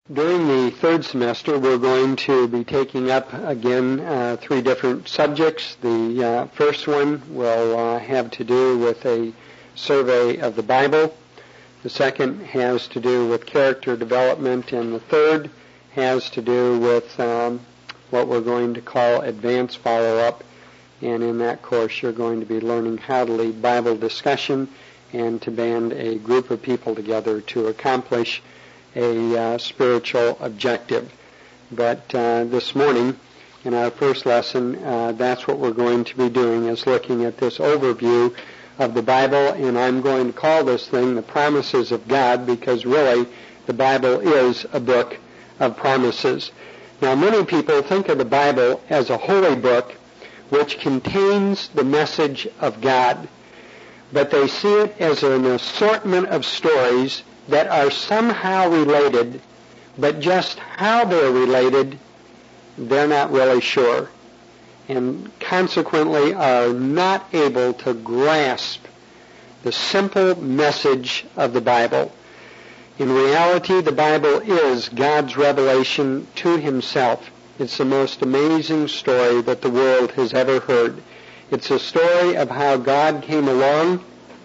During the third semester, we're going to be taking up again 3 different subjects. The first one will have to do with a survey of the Bible. The second has to do with character development, and the third has to do with what we're going to call advanced follow-up. And in that course, you're going to be learning how to lead Bible discussion and to band a group of people together to accomplish a spiritual objective. But this morning, in our first lesson, that's what we're going to be doing, is looking at this overview of the Bible, and I'm going to call this thing the Promises of God, because really the Bible is a book of promises. Now, many people think of the Bible as a holy book which contains the message of God, but they see it as an assortment of stories that are somehow related, but just how they're related, they're not really sure, and consequently are not able to grasp the simple message of the Bible. In reality, the Bible is God's revelation to Himself. It's the most amazing story that the world has ever heard. It's a story of how God came along.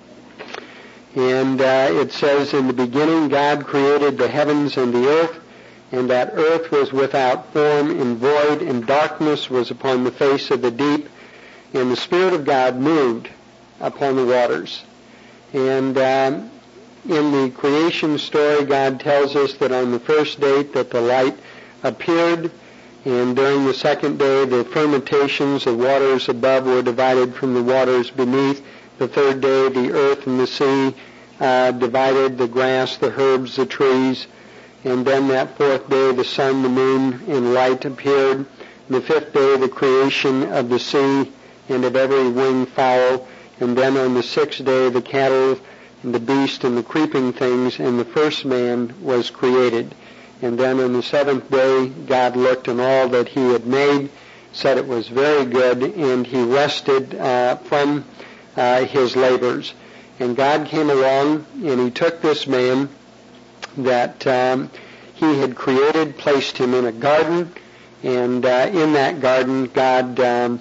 And it says, in the beginning God created the heavens and the earth, and that earth was without form and void, and darkness was upon the face of the deep, and the Spirit of God moved upon the waters. And in the creation story, God tells us that on the first day that the light appeared, and during the second day the fermentations, the waters above were divided from the waters beneath. The third day, the earth and the sea divided, the grass, the herbs, the trees. And then that fourth day, the sun, the moon, and light appeared. And the fifth day, the creation of the sea and of every winged fowl. And then on the sixth day, the cattle and the beast and the creeping things, and the first man was created. And then on the seventh day, God looked on all that He had made, said it was very good, and He rested from His labors. And God came along and He took this man that He had created, placed him in a garden, and in that garden God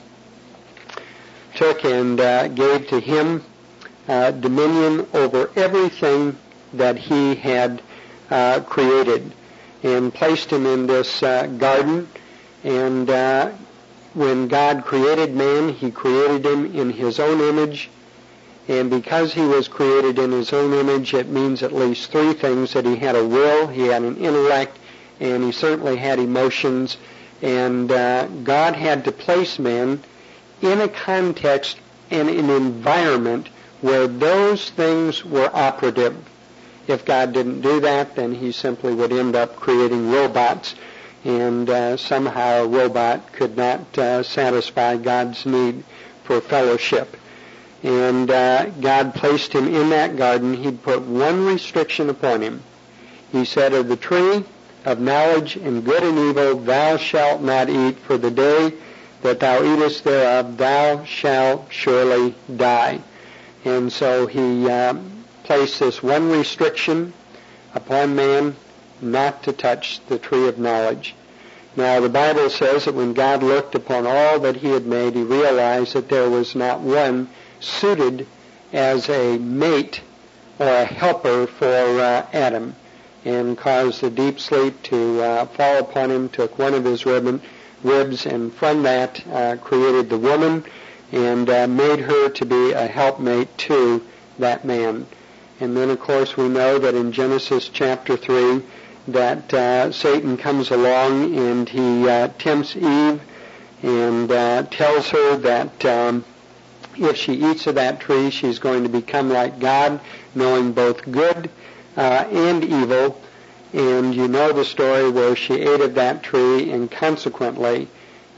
took and gave to him dominion over everything that He had created, and placed him in this garden. And when God created man, He created him in His own image. And because he was created in His own image, it means at least 3 things: that he had a will, he had an intellect, and he certainly had emotions. And God had to place man in a context and an environment where those things were operative. If God didn't do that, then He simply would end up creating robots, and somehow a robot could not satisfy God's need for fellowship. And God placed him in that garden. He'd put one restriction upon him. He said, "Of the tree of knowledge and good and evil thou shalt not eat, for the day that thou eatest thereof thou shalt surely die." And so He placed this one restriction upon man, not to touch the tree of knowledge. Now, the Bible says that when God looked upon all that He had made, He realized that there was not one suited as a mate or a helper for Adam, and caused a deep sleep to fall upon him, took one of his ribs, and from that created the woman, and made her to be a helpmate to that man. And then, of course, we know that in Genesis chapter 3 that Satan comes along and he tempts Eve and tells her that if she eats of that tree, she's going to become like God, knowing both good and evil. And you know the story where she ate of that tree and consequently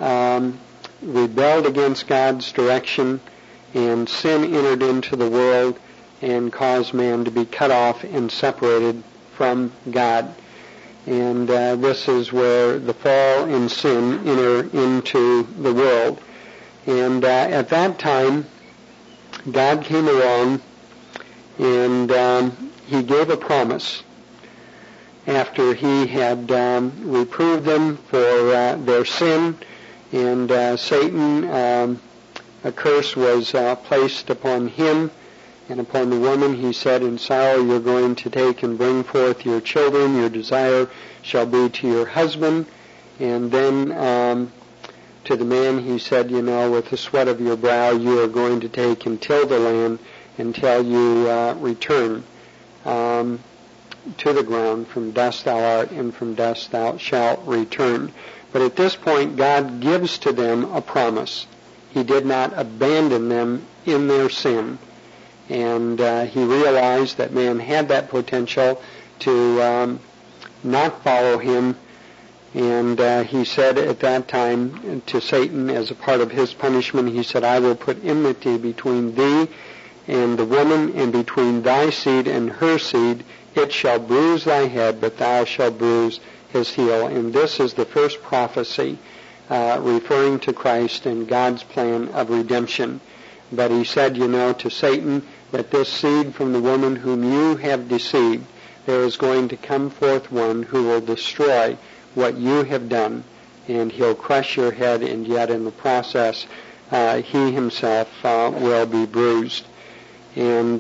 rebelled against God's direction, and sin entered into the world and caused man to be cut off and separated from God. And this is where the fall and sin enter into the world. And at that time, God came along and He gave a promise. after he had reproved them for their sin, and Satan, a curse was placed upon him and upon the woman. He said, "In sorrow you're going to take and bring forth your children. Your desire shall be to your husband." And then to the man he said, "With the sweat of your brow you are going to take and till the land until you return to the ground. From dust thou art, and from dust thou shalt return." But at this point, God gives to them a promise. He did not abandon them in their sin. And he realized that man had that potential to not follow him. And he said at that time to Satan, as a part of his punishment, he said, "I will put enmity between thee and the woman, and between thy seed and her seed. It shall bruise thy head, but thou shalt bruise his heel." And this is the first prophecy referring to Christ and God's plan of redemption. But he said, to Satan, that this seed from the woman whom you have deceived, there is going to come forth one who will destroy what you have done, and he'll crush your head, and yet in the process he himself will be bruised. And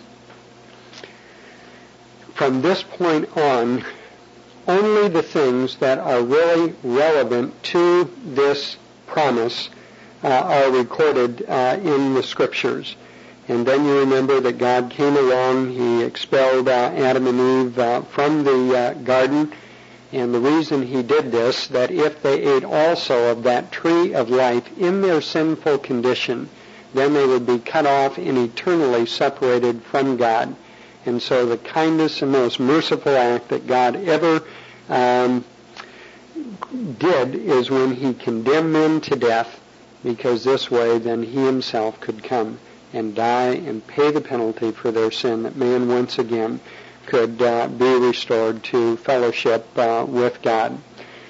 from this point on, only the things that are really relevant to this promise are recorded in the Scriptures. And then you remember that God came along, he expelled Adam and Eve from the garden, and the reason he did this, that if they ate also of that tree of life in their sinful condition, then they would be cut off and eternally separated from God. And so the kindest and most merciful act that God ever did is when he condemned men to death, because this way then he himself could come and die and pay the penalty for their sin, that man once again could be restored to fellowship with God.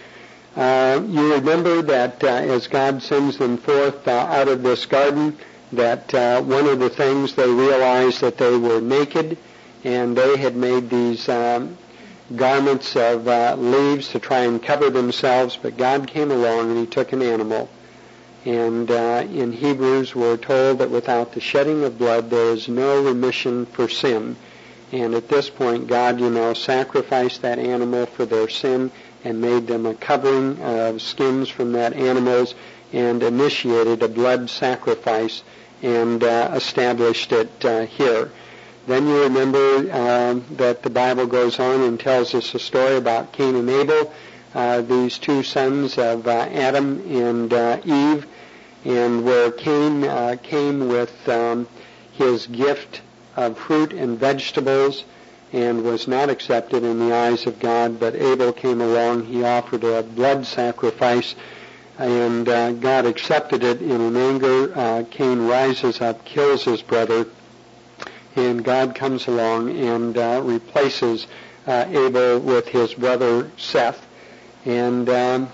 You remember that as God sends them forth out of this garden, that one of the things they realized that they were naked, and they had made these garments of leaves to try and cover themselves, but God came along and he took an animal. And in Hebrews we're told that without the shedding of blood there is no remission for sin. And at this point God, sacrificed that animal for their sin and made them a covering of skins from that animals and initiated a blood sacrifice and established it here. Then you remember that the Bible goes on and tells us a story about Cain and Abel, these two sons of Adam and Eve, and where Cain came with his gift of fruit and vegetables and was not accepted in the eyes of God, but Abel came along, he offered a blood sacrifice, and God accepted it. And in anger, Cain rises up, kills his brother, and God comes along and replaces Abel with his brother Seth. And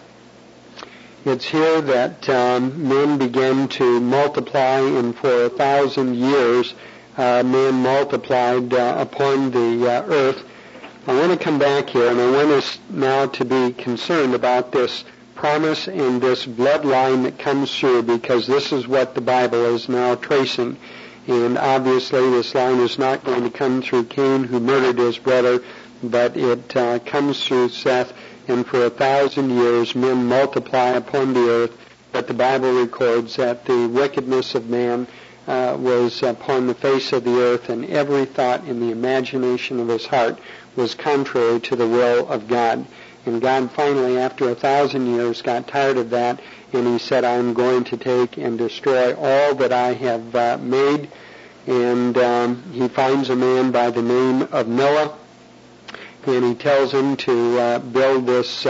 it's here that men began to multiply, and for 1,000 years men multiplied upon the earth. I want to come back here, and I want us now to be concerned about this promise and this bloodline that comes through, because this is what the Bible is now tracing. And obviously this line is not going to come through Cain, who murdered his brother, but it comes through Seth. And for 1,000 years men multiply upon the earth, but the Bible records that the wickedness of man was upon the face of the earth, and every thought in the imagination of his heart was contrary to the will of God. And God finally, after 1,000 years, got tired of that, and he said, "I'm going to take and destroy all that I have made." And he finds a man by the name of Noah, and he tells him to build this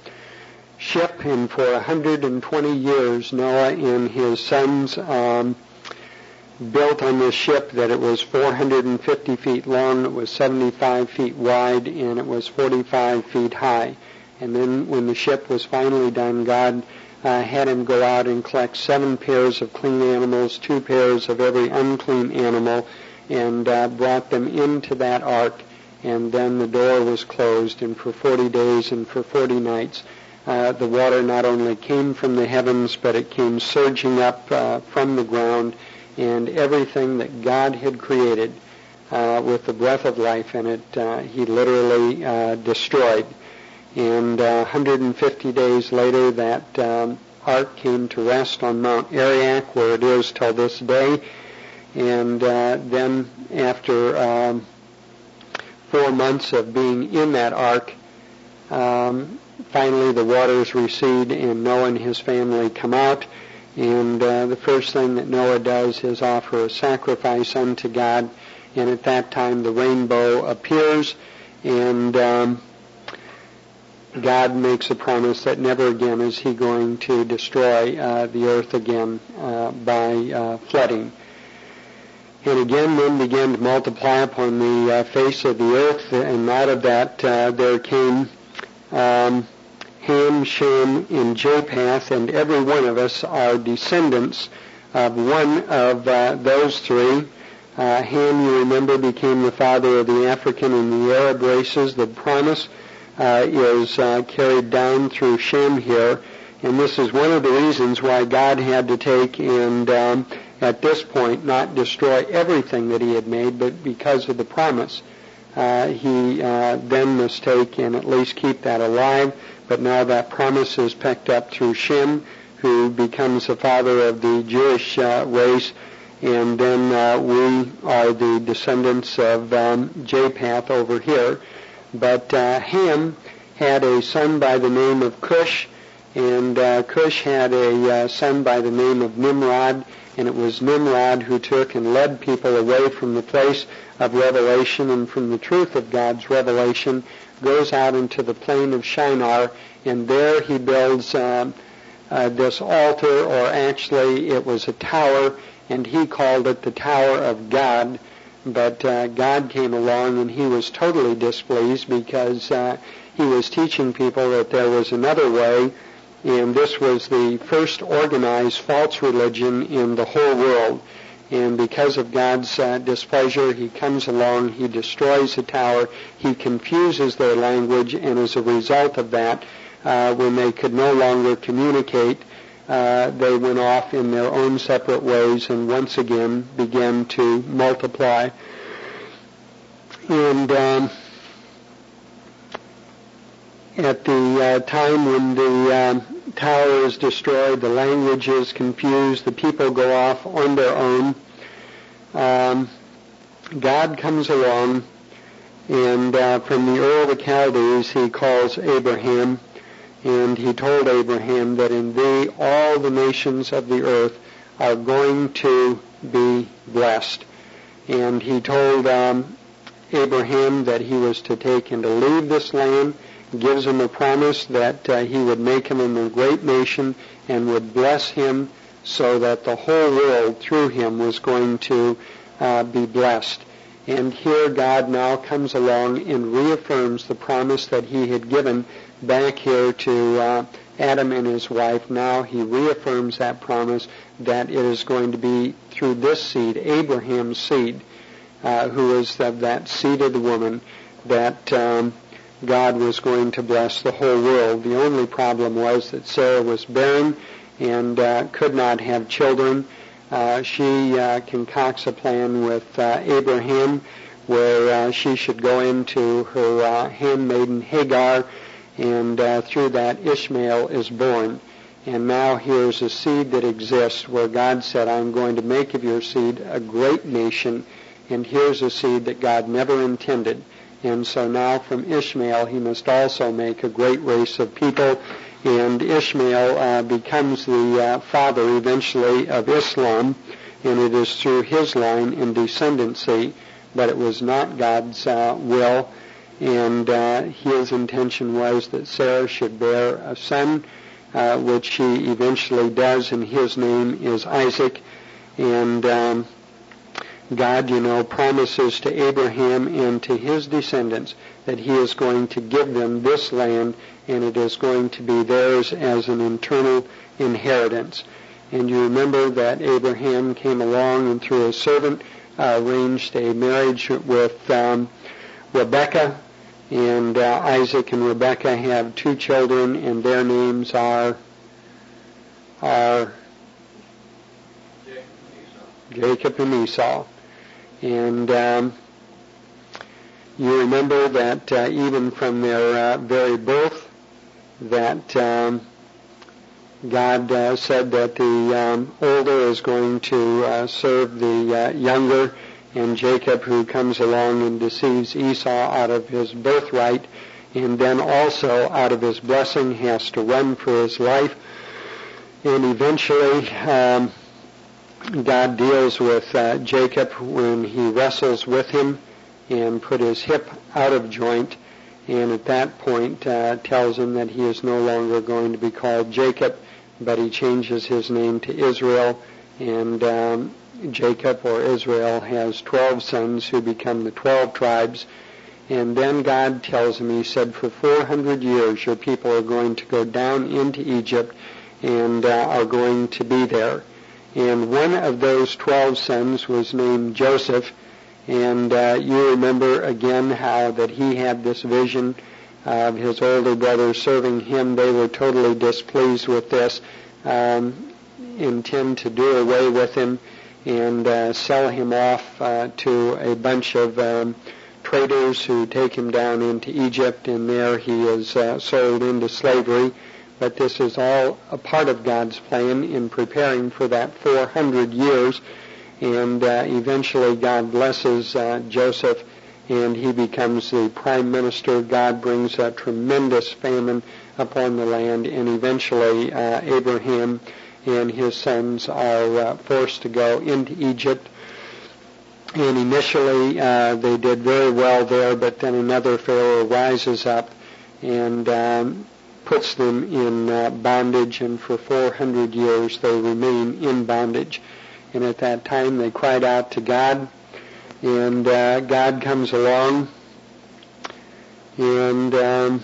ship. And for 120 years, Noah and his sons built on this ship, that it was 450 feet long, it was 75 feet wide, and it was 45 feet high. And then when the ship was finally done, God had him go out and collect 7 pairs of clean animals, 2 pairs of every unclean animal, and brought them into that ark. and then the door was closed, and for 40 days and for 40 nights the water not only came from the heavens, but it came surging up from the ground, and everything that God had created with the breath of life in it, he literally destroyed. And 150 days later, that ark came to rest on Mount Ararat, where it is till this day. And then after 4 months of being in that ark, finally the waters recede and Noah and his family come out. And the first thing that Noah does is offer a sacrifice unto God. And at that time the rainbow appears, and God makes a promise that never again is he going to destroy the earth again by flooding. And again men began to multiply upon the face of the earth, and out of that there came Ham, Shem, and Japheth, and every one of us are descendants of one of those three. Ham, you remember, became the father of the African and the Arab races. The promise is carried down through Shem here, and this is one of the reasons why God had to take and at this point not destroy everything that he had made, but because of the promise he then must take and at least keep that alive. But now that promise is picked up through Shem, who becomes the father of the Jewish race, and then we are the descendants of Japheth over here. But Ham had a son by the name of Cush, and Cush had a son by the name of Nimrod, and it was Nimrod who took and led people away from the place of revelation and from the truth of God's revelation, goes out into the plain of Shinar, and there he builds this altar, or actually it was a tower, and he called it the Tower of God. But God came along and he was totally displeased, because he was teaching people that there was another way, and this was the first organized false religion in the whole world. And because of God's displeasure, he comes along, he destroys the tower, he confuses their language, and as a result of that, when they could no longer communicate, they went off in their own separate ways and once again began to multiply. And at the time when the tower is destroyed, the language is confused, the people go off on their own. God comes along, and from the Ur of the Chaldees he calls Abraham, and he told Abraham that in thee all the nations of the earth are going to be blessed. And he told Abraham that he was to take and to leave this land, gives him a promise that he would make him a great nation and would bless him, so that the whole world through him was going to be blessed. And here God now comes along and reaffirms the promise that he had given back here to Adam and his wife. Now he reaffirms that promise that it is going to be through this seed, Abraham's seed, who is of that seed of the woman, that God was going to bless the whole world. The only problem was that Sarah was barren and could not have children. She concocts a plan with Abraham where she should go into her handmaiden Hagar, and through that Ishmael is born. And now here's a seed that exists where God said, I'm going to make of your seed a great nation, and here's a seed that God never intended. And so now from Ishmael he must also make a great race of people, and Ishmael becomes the father eventually of Islam, and it is through his line and descendancy, but it was not God's will, and his intention was that Sarah should bear a son, which she eventually does, and his name is Isaac. And God, promises to Abraham and to his descendants that he is going to give them this land, and it is going to be theirs as an eternal inheritance. And you remember that Abraham came along and through a servant arranged a marriage with Rebekah, and Isaac and Rebekah have 2 children, and their names are Jacob and Esau. And you remember that even from their very birth, that God said that the older is going to serve the younger, and Jacob, who comes along and deceives Esau out of his birthright, and then also out of his blessing, has to run for his life. And eventually God deals with Jacob when he wrestles with him and put his hip out of joint, and at that point tells him that he is no longer going to be called Jacob, but he changes his name to Israel, and Jacob, or Israel, has 12 sons who become the 12 tribes. And then God tells him, he said, for 400 years your people are going to go down into Egypt and are going to be there. And one of those 12 sons was named Joseph, and you remember again how that he had this vision of his older brothers serving him. They were totally displeased with this, intend to do away with him and sell him off to a bunch of traders who take him down into Egypt, and there he is sold into slavery. But this is all a part of God's plan in preparing for that 400 years, and eventually God blesses Joseph, and he becomes the prime minister. God brings a tremendous famine upon the land, and eventually Abraham and his sons are forced to go into Egypt. And initially they did very well there, but then another Pharaoh rises up and puts them in bondage, and for 400 years they remain in bondage. And at that time they cried out to God, and God comes along and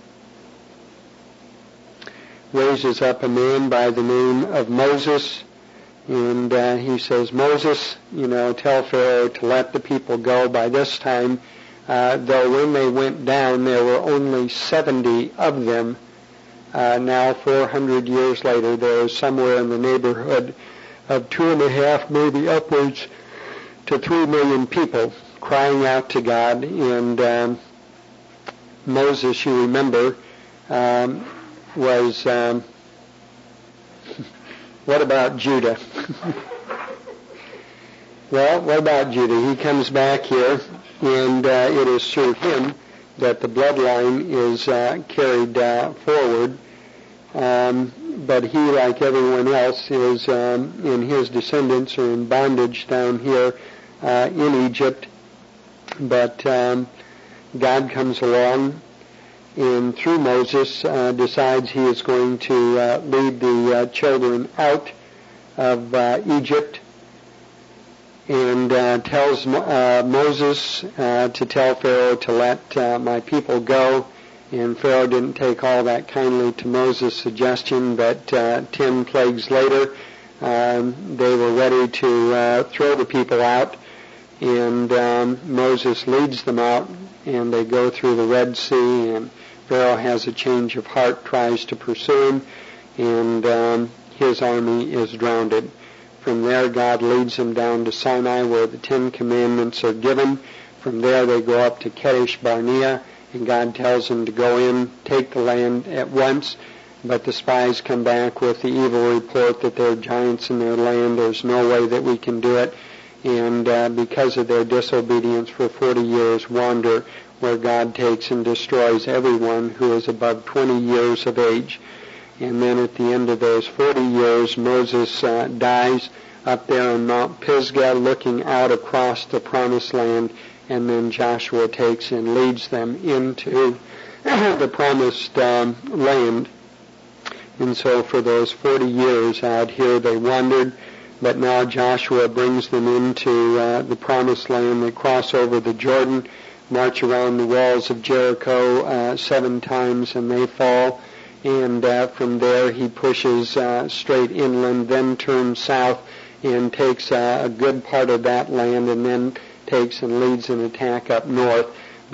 raises up a man by the name of Moses, and he says, Moses, tell Pharaoh to let the people go. By this time, though when they went down there were only 70 of them, now 400 years later there is somewhere in the neighborhood of 2.5, maybe upwards to 3 million people crying out to God. And Moses, you remember, was, what about Judah? Well, what about Judah? He comes back here, and it is through him that the bloodline is carried forward. But he, like everyone else, is in his descendants are in bondage down here in Egypt. But God comes along, and through Moses decides he is going to lead the children out of Egypt, and tells Moses to tell Pharaoh to let my people go. And Pharaoh didn't take all that kindly to Moses' suggestion, but 10 plagues later they were ready to throw the people out, and Moses leads them out, and they go through the Red Sea, and Pharaoh has a change of heart, tries to pursue him, and his army is drowned. From there, God leads them down to Sinai, where the 10 Commandments are given. From there, they go up to Kadesh Barnea, and God tells them to go in, take the land at once. But the spies come back with the evil report that there are giants in their land. There's no way that we can do it. And because of their disobedience, for 40 years wander, where God takes and destroys everyone who is above 20 years of age. And then at the end of those 40 years, Moses dies up there on Mount Pisgah, looking out across the Promised Land, and then Joshua takes and leads them into the Promised Land. And so for those 40 years out here they wandered, but now Joshua brings them into the Promised Land. They cross over the Jordan, march around the walls of Jericho 7 times, and they fall. And from there he pushes straight inland, then turns south and takes a good part of that land, and then takes and leads an attack up north.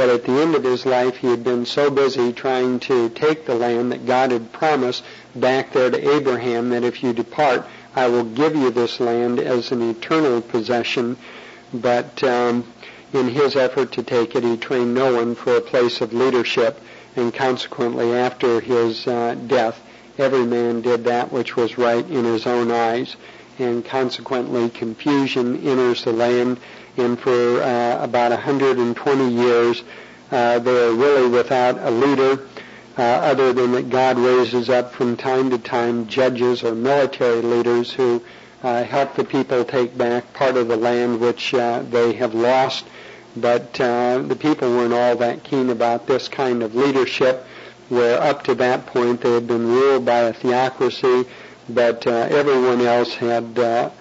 But at the end of his life, he had been so busy trying to take the land that God had promised back there to Abraham, that if you depart, I will give you this land as an eternal possession. But in his effort to take it, he trained no one for a place of leadership, and consequently, after his death, every man did that which was right in his own eyes, and consequently confusion enters the land, and for about 120 years they are really without a leader, other than that God raises up from time to time judges or military leaders who help the people take back part of the land which they have lost. But the people weren't all that keen about this kind of leadership, where up to that point they had been ruled by a theocracy, but everyone else had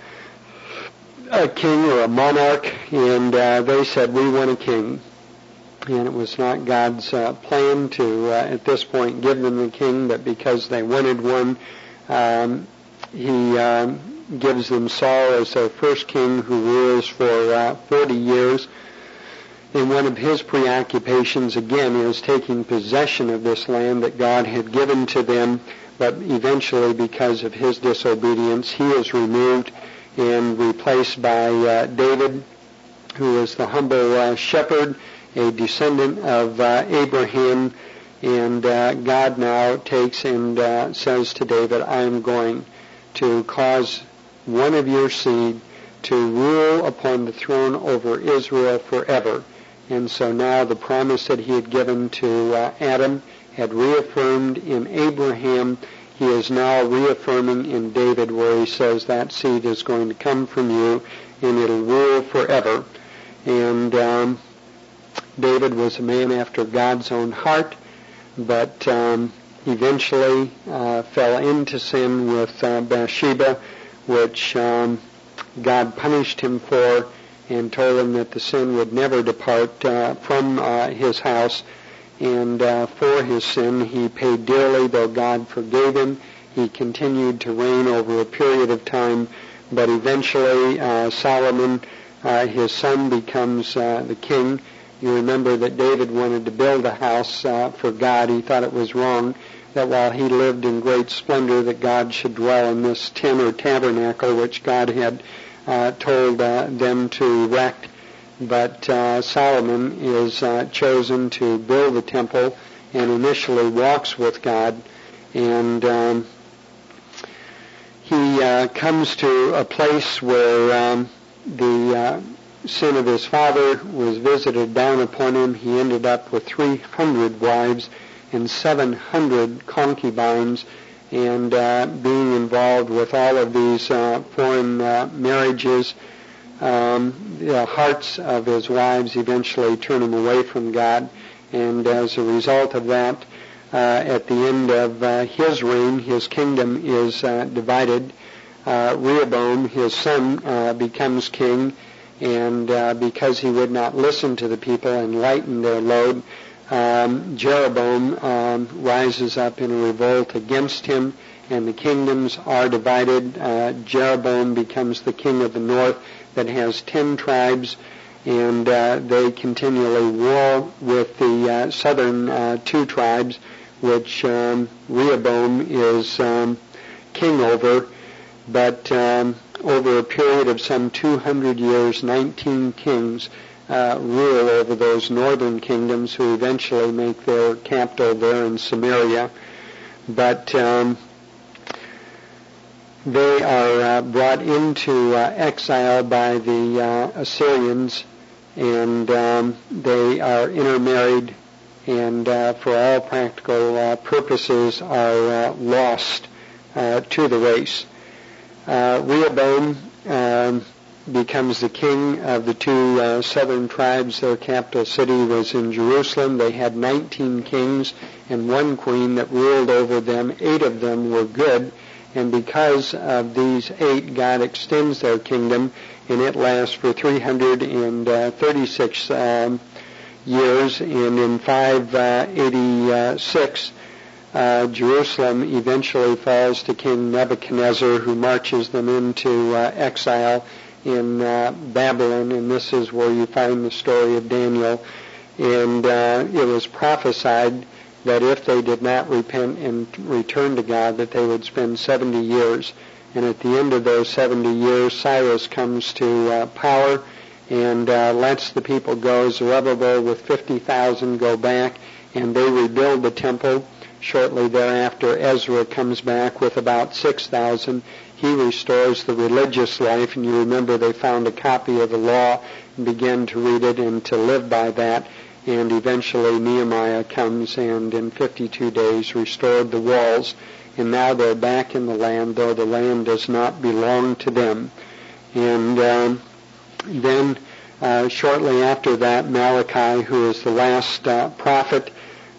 a king or a monarch, and they said, we want a king. And it was not God's plan to, at this point, give them the king, but because they wanted one, he gives them Saul as their first king, who rules for 40 years. And one of his preoccupations, again, is taking possession of this land that God had given to them, but eventually, because of his disobedience, he is removed and replaced by David, who is the humble shepherd, a descendant of Abraham. And God now takes and says to David, I am going to cause one of your seed to rule upon the throne over Israel forever. And so now the promise that he had given to Adam had reaffirmed in Abraham. He is now reaffirming in David, where he says that seed is going to come from you and it'll rule forever. And David was a man after God's own heart, but eventually fell into sin with Bathsheba, which God punished him for, and told him that the sin would never depart from his house. And for his sin he paid dearly, though God forgave him. He continued to reign over a period of time, but eventually Solomon, his son, becomes the king. You remember that David wanted to build a house for God. He thought it was wrong that while he lived in great splendor, that God should dwell in this tent or tabernacle which God had told them to erect. But Solomon is chosen to build the temple, and initially walks with God, and he comes to a place where the sin of his father was visited down upon him. He ended up with 300 wives and 700 concubines, and being involved with all of these foreign marriages, the hearts of his wives eventually turn him away from God. And as a result of that, at the end of his reign, his kingdom is divided. Rehoboam, his son, becomes king, and because he would not listen to the people and lighten their load, Jeroboam rises up in a revolt against him, and the kingdoms are divided. Jeroboam becomes the king of the north that has 10 tribes, and they continually war with the southern 2 tribes, which Rehoboam is king over. But over a period of some 200 years, 19 kings rule over those northern kingdoms, who eventually make their capital there in Samaria. But they are brought into exile by the Assyrians, and they are intermarried, and for all practical purposes are lost to the race. Rehoboam becomes the king of the 2 southern tribes. Their capital city was in Jerusalem. They had 19 kings and 1 queen that ruled over them. 8 of them were good, and because of these 8, God extends their kingdom, and it lasts for 336 years, and in 586 Jerusalem eventually falls to King Nebuchadnezzar, who marches them into exile in Babylon, and this is where you find the story of Daniel. And it was prophesied that if they did not repent and return to God, that they would spend 70 years. And at the end of those 70 years, Cyrus comes to power and lets the people go. Zerubbabel with 50,000 go back, and they rebuild the temple. Shortly thereafter, Ezra comes back with about 6,000. He restores the religious life, and you remember they found a copy of the law and began to read it and to live by that. And eventually Nehemiah comes and in 52 days restored the walls. And now they're back in the land, though the land does not belong to them. And then shortly after that, Malachi, who is the last prophet,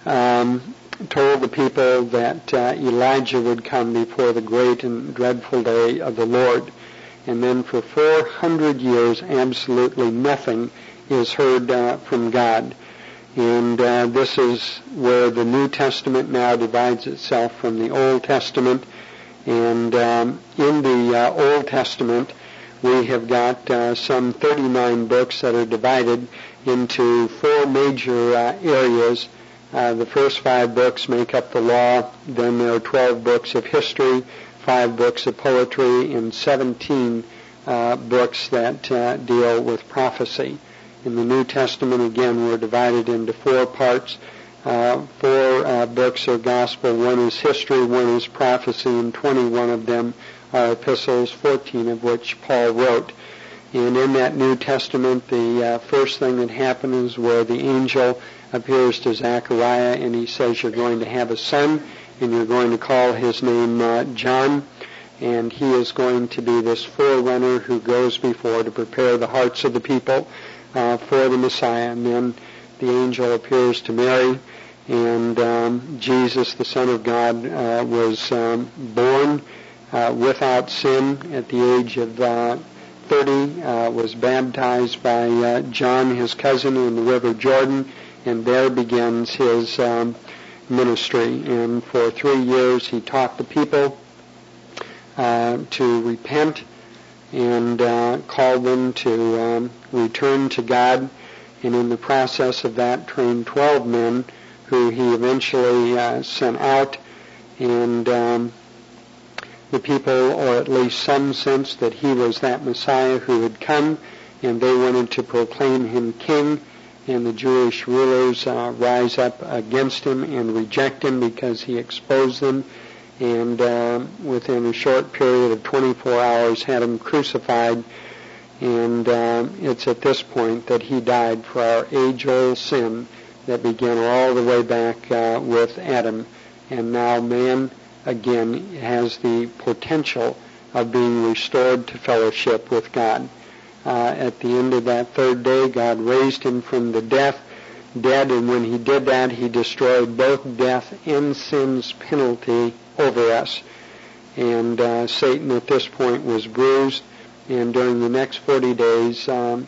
told the people that Elijah would come before the great and dreadful day of the Lord. And then for 400 years, absolutely nothing is heard from God. And this is where the New Testament now divides itself from the Old Testament. And in the Old Testament, we have got some 39 books that are divided into 4 major areas. The first 5 books make up the law. Then there are 12 books of history, 5 books of poetry, and 17 books that deal with prophecy. In the New Testament, again, we're divided into 4 parts. 4 books are gospel, 1 is history, 1 is prophecy, and 21 of them are epistles, 14 of which Paul wrote. And in that New Testament, the first thing that happens is where the angel appears to Zechariah, and he says, you're going to have a son, and you're going to call his name John, and he is going to be this forerunner who goes before to prepare the hearts of the people for the Messiah. And then the angel appears to Mary, and Jesus, the Son of God, was born without sin at the age of 30, was baptized by John, his cousin, in the River Jordan, and there begins his ministry. And for 3 years he taught the people to repent and called them to return to God, and in the process of that trained 12 men who he eventually sent out, and the people, or at least some, sensed that he was that Messiah who had come, and they wanted to proclaim him king, and the Jewish rulers rise up against him and reject him because he exposed them, and within a short period of 24 hours had him crucified. And it's at this point that he died for our age-old sin that began all the way back with Adam. And now man, again, has the potential of being restored to fellowship with God. At the end of that 3rd day, God raised him from the dead, and when he did that, he destroyed both death and sin's penalty over us. And Satan at this point was bruised, and during the next 40 days,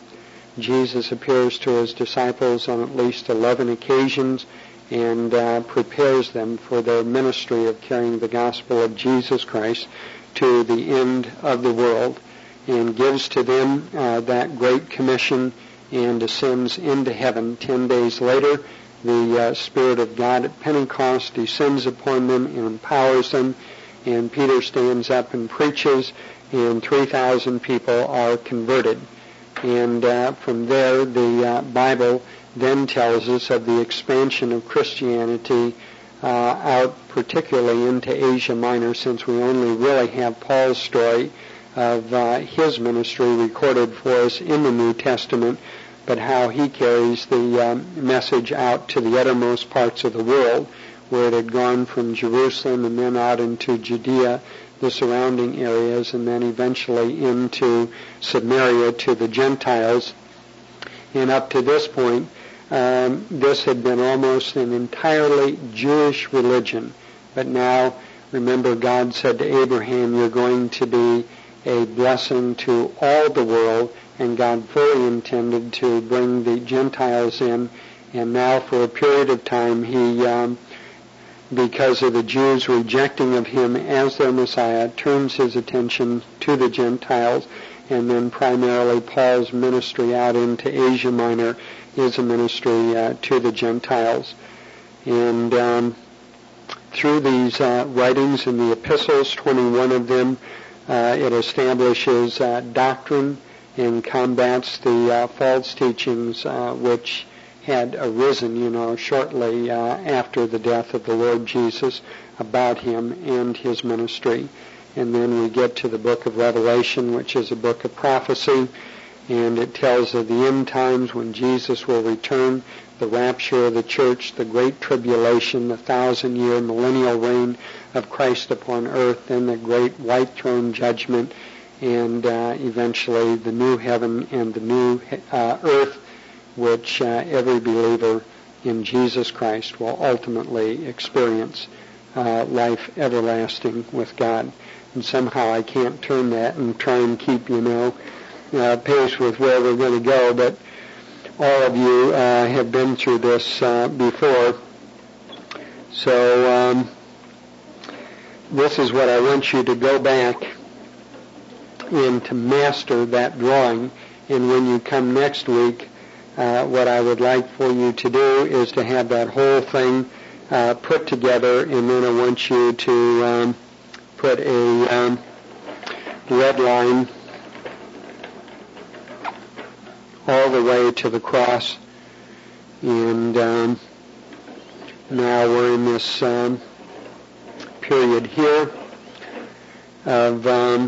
Jesus appears to his disciples on at least 11 occasions and prepares them for their ministry of carrying the gospel of Jesus Christ to the end of the world, and gives to them that great commission and ascends into heaven. 10 days later, the Spirit of God at Pentecost descends upon them and empowers them, and Peter stands up and preaches, and 3,000 people are converted. And from there, the Bible then tells us of the expansion of Christianity out particularly into Asia Minor, since we only really have Paul's story of his ministry recorded for us in the New Testament, but how he carries the message out to the uttermost parts of the world, where it had gone from Jerusalem and then out into Judea, the surrounding areas, and then eventually into Samaria to the Gentiles. And up to this point, this had been almost an entirely Jewish religion. But now, remember, God said to Abraham, you're going to be a blessing to all the world, and God fully intended to bring the Gentiles in. And now for a period of time, he, because of the Jews' rejecting of him as their Messiah, turns his attention to the Gentiles, and then primarily Paul's ministry out into Asia Minor is a ministry to the Gentiles. And through these writings in the epistles, 21 of them, it establishes doctrine and combats the false teachings which had arisen, shortly after the death of the Lord Jesus about him and his ministry. And then we get to the book of Revelation, which is a book of prophecy, and it tells of the end times when Jesus will return, the rapture of the church, the great tribulation, the 1,000-year millennial reign of Christ upon earth, then the great white throne judgment, and eventually the new heaven and the new earth, which every believer in Jesus Christ will ultimately experience life everlasting with God. And somehow I can't turn that and try and keep, pace with where we're going to go, but all of you have been through this before. So this is what I want you to go back and to master that drawing. And when you come next week, what I would like for you to do is to have that whole thing put together, and then I want you to put a red line all the way to the cross. And now we're in this period here of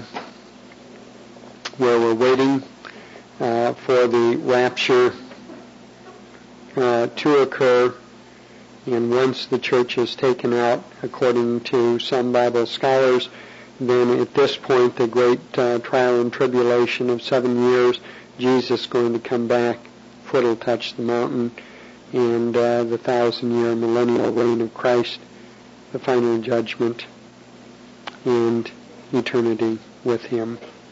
where we're waiting for the rapture to occur. And once the church is taken out, according to some Bible scholars, then at this point, the great trial and tribulation of 7 years, Jesus is going to come back, foot will touch the mountain, and the 1,000-year millennial reign of Christ, the final judgment, and eternity with him.